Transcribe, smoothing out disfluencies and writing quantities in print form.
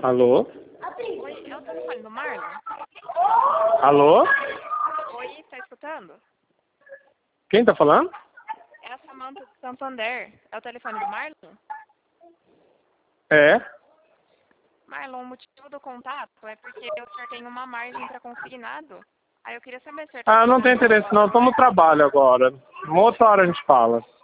Alô? Oi, é o telefone do Marlon? Alô? Oi, tá escutando? Quem tá falando? É a Samanta do Santander. É o telefone do Marlon? É. Marlon, o motivo do contato é porque o senhor tem uma margem para consignado. Aí eu queria saber se o senhor tá Ah, não tem precisando de interesse não. alguma Tô no coisa. trabalho agora. Uma outra hora a gente fala.